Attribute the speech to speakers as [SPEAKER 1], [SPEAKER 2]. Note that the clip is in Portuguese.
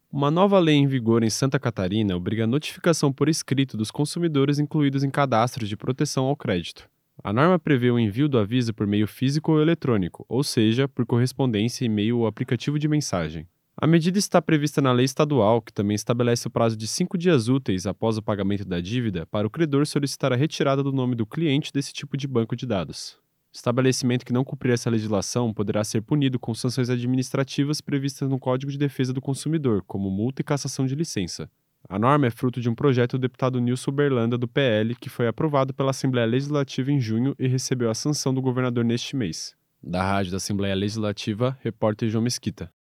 [SPEAKER 1] Uma nova lei em vigor em Santa Catarina obriga a notificação por escrito dos consumidores incluídos em cadastros de proteção ao crédito. A norma prevê o envio do aviso por meio físico ou eletrônico, ou seja, por correspondência, e-mail ou aplicativo de mensagem. A medida está prevista na lei estadual, que também estabelece o prazo de 5 dias úteis após o pagamento da dívida para o credor solicitar a retirada do nome do cliente desse tipo de banco de dados. Estabelecimento que não cumprir essa legislação poderá ser punido com sanções administrativas previstas no Código de Defesa do Consumidor, como multa e cassação de licença. A norma é fruto de um projeto do deputado Nilson Berlanda, do PL, que foi aprovado pela Assembleia Legislativa em junho e recebeu a sanção do governador neste mês. Da Rádio da Assembleia Legislativa, repórter João Mesquita.